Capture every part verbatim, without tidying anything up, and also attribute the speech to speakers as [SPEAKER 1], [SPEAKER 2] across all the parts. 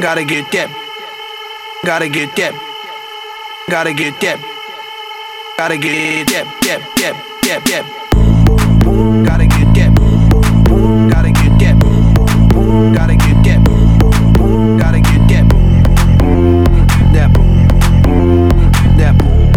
[SPEAKER 1] Gotta get that. Gotta get that. Gotta get that. Gotta get that. That. That. That. That. Gotta get that. Gotta get that. Gotta get that. Gotta get that. That. That.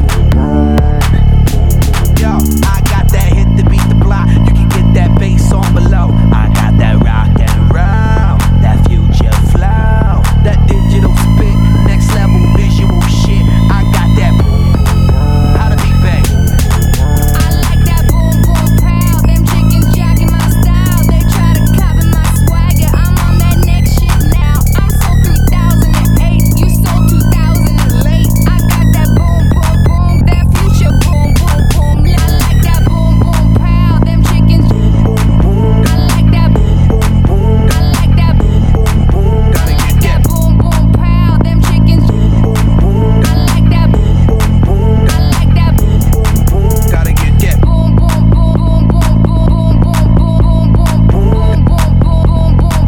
[SPEAKER 1] Yo, I got that hit to beat the block. You can get that bass on below. I got that rock and roll, that future flow, that digital spit, next level visual shit. I got that. How to be bang.
[SPEAKER 2] I like that boom boom pow. Them chickens jacking my style. They try to copy my swagger. I'm on that next shit now. I'm sold three thousand eight. You sold two thousand late. I got that boom boom boom. That future boom boom boom. I like that boom boom pow. Them chickens. I like that. I like that.
[SPEAKER 1] Gotta get
[SPEAKER 2] That
[SPEAKER 1] that.
[SPEAKER 2] boom boom pow. Them chickens. I like that. I like that.
[SPEAKER 1] Gotta get that.
[SPEAKER 2] Boom boom boom boom boom boom boom boom boom boom boom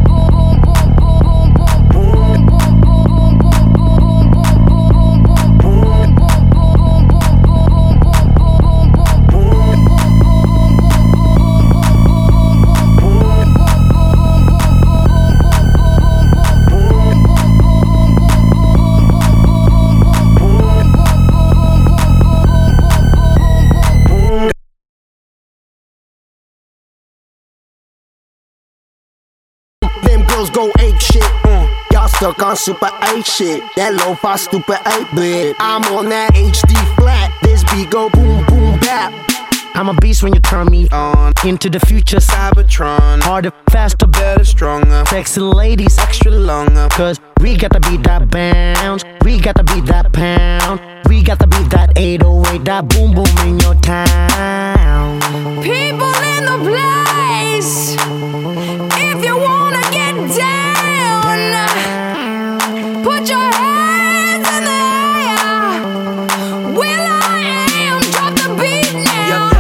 [SPEAKER 3] Them girls go ape shit. Mm. Y'all stuck on super eight shit. That lo-fi stupid eight bit. I'm on that H D flat. This beat go boom boom bap. I'm a beast when you turn me on. Into the future, Cybertron. Harder, faster, better, stronger. Sexy ladies, extra longer. Cause we got to beat that bounce. We got to beat that pound. We got to beat that eight oh eight. That boom boom in your town.
[SPEAKER 2] People in the place. If you wanna get down, put your hands in the air. Will I am, drop the beat now.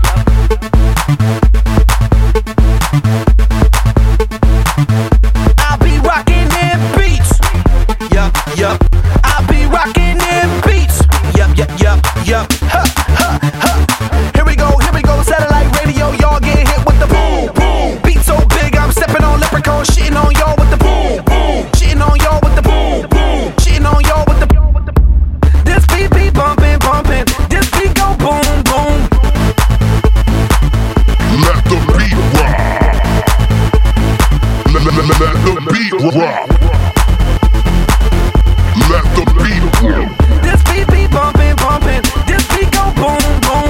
[SPEAKER 1] I'll be rocking them beats. Yup, yup. I'll be rocking them beats. Yup, yup, yup, yup. Huh, huh, huh. Here we go, here we go. Satellite radio, y'all get hit with the boom, boom. Beat so big, I'm stepping on leprechaun, shitting on y'all with the boom, boom. Shitting on y'all with the boom, boom. Shitting on y'all with the. This beat be bumping, bumping. This beat go boom, boom.
[SPEAKER 4] Let the beat rock. Let, let, let, let the beat rock. Let the beat rock.
[SPEAKER 1] This beat be bumping, bumping. This beat go boom, boom.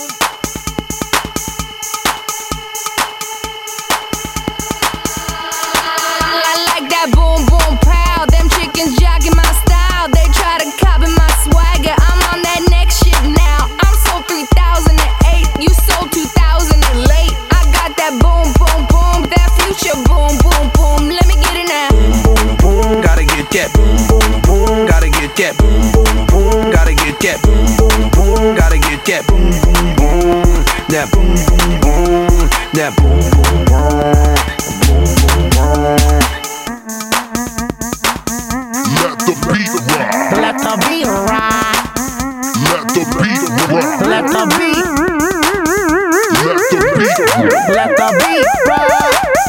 [SPEAKER 2] I like that boom boom pow. Them chickens jacking my style. They try to copy my swagger. I'm on that next shit now. I'm sold three thousand eight. You sold two thousand late. I got that boom boom boom. That future boom boom boom. Let me get it now.
[SPEAKER 1] Boom, boom, gotta get that. Boom, boom, boom, gotta get that. Boom, boom, boom, gotta get that. Boom, boom, boom, gotta get that. Boom, boom, boom, that boom, boom, boom, that boom, boom, boom, boom, boom, boom.
[SPEAKER 4] Let the beat rock.
[SPEAKER 3] Let the beat rock.
[SPEAKER 4] Let the beat rock.
[SPEAKER 3] Let the beat.
[SPEAKER 4] Let the beat rock.
[SPEAKER 3] Let the beat rock.